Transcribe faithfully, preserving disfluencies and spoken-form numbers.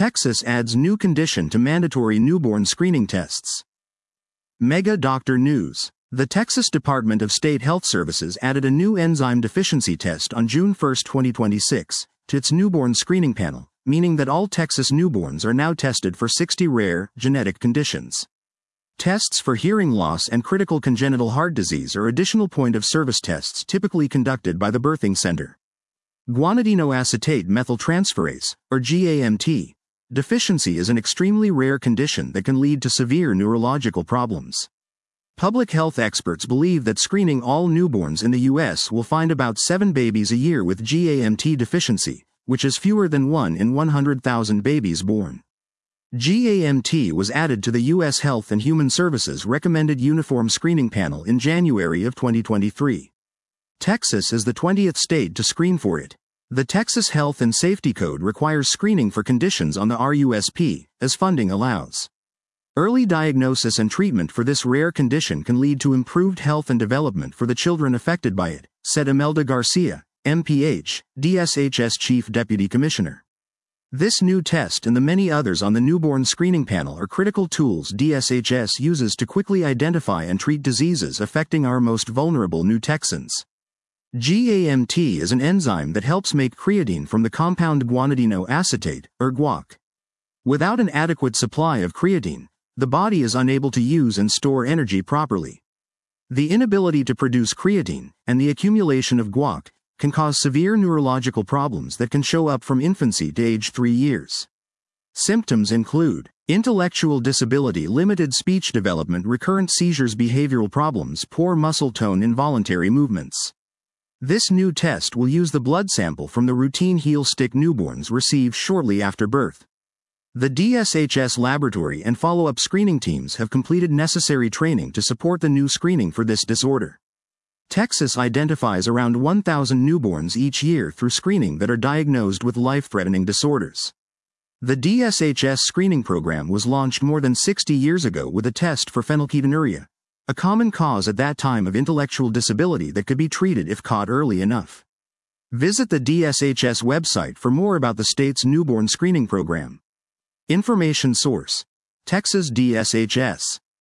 Texas adds new condition to mandatory newborn screening tests. Mega Doctor News. The Texas Department of State Health Services added a new enzyme deficiency test on June first, twenty twenty-six, to its newborn screening panel, meaning that all Texas newborns are now tested for sixty rare, genetic conditions. Tests for hearing loss and critical congenital heart disease are additional point-of-service tests typically conducted by the birthing center. Guanidinoacetate methyltransferase, or G A M T, deficiency is an extremely rare condition that can lead to severe neurological problems. Public health experts believe that screening all newborns in the U S will find about seven babies a year with G A M T deficiency, which is fewer than one in one hundred thousand babies born. G A M T was added to the U S Health and Human Services Recommended Uniform Screening Panel in January of twenty twenty-three. Texas is the twentieth state to screen for it. The Texas Health and Safety Code requires screening for conditions on the R U S P, as funding allows. Early diagnosis and treatment for this rare condition can lead to improved health and development for the children affected by it, said Imelda Garcia, M P H, D S H S Chief Deputy Commissioner. This new test and the many others on the newborn screening panel are critical tools D S H S uses to quickly identify and treat diseases affecting our most vulnerable new Texans. G A M T is an enzyme that helps make creatine from the compound guanidinoacetate, or guac. Without an adequate supply of creatine, the body is unable to use and store energy properly. The inability to produce creatine, and the accumulation of guac, can cause severe neurological problems that can show up from infancy to age three years. Symptoms include intellectual disability, limited speech development, recurrent seizures, behavioral problems, poor muscle tone, involuntary movements. This new test will use the blood sample from the routine heel stick newborns received shortly after birth. The D S H S laboratory and follow-up screening teams have completed necessary training to support the new screening for this disorder. Texas identifies around one thousand newborns each year through screening that are diagnosed with life-threatening disorders. The D S H S screening program was launched more than sixty years ago with a test for phenylketonuria, a common cause at that time of intellectual disability that could be treated if caught early enough. Visit the D S H S website for more about the state's newborn screening program. Information source: Texas D S H S.